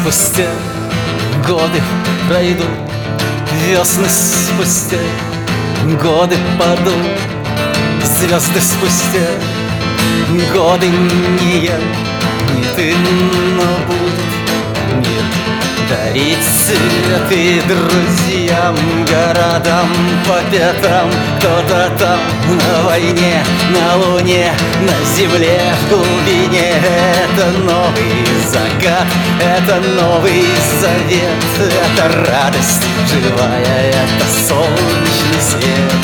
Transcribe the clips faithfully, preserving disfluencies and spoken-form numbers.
Спустя годы пройдут, весны спустя годы падут, звезды спустя годы не я, не ты, но будут мир дарить цветы друзьям, городам по пятам. Кто-то там на войне, на луне, на земле, в глубине. Это новый закат, это новый завет, это радость живая, это солнечный свет.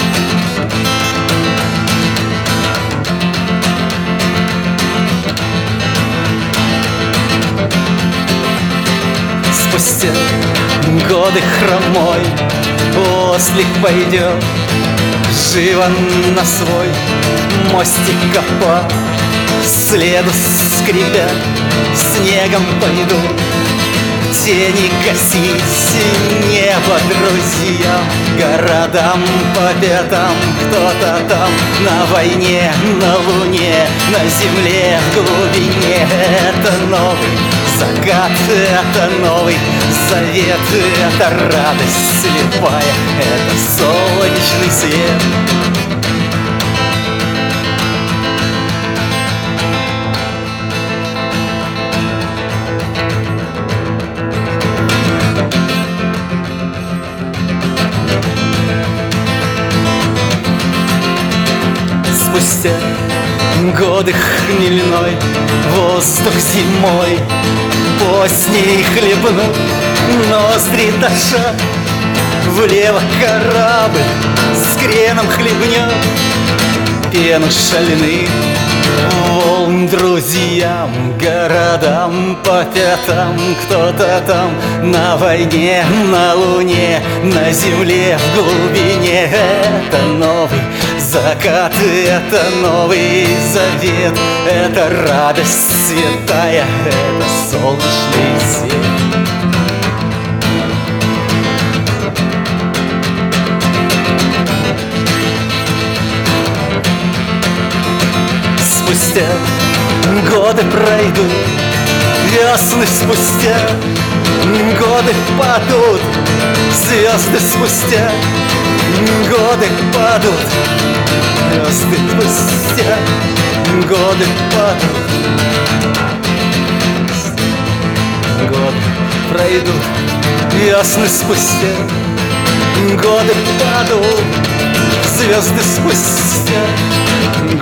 Спустя годы хромой ослик пойдет живо на свой мостик копа, следу скрипя снегом пойду, тени гасить небо друзьям, городам по пятам. Кто-то там на войне, на луне, на земле, в глубине. Это новый закат, это новый завет, это радость слепая, это солнечный свет. Спустя годы хмельной воздух зимой поздний хлебнул, ноздри дыша, влево корабль с креном хлебнет пену шальных волн друзьям, городам по пятам. Кто-то там на войне, на луне, на земле, в глубине. Это новый закат, это новый завет, это радость святая, это солнечный свет. Спустя годы пройдут, весны спустя годы падут, звезды спустя годы падут, звезды спустя годы падут, годы пройдут, весны спустя годы падут, звезды спустя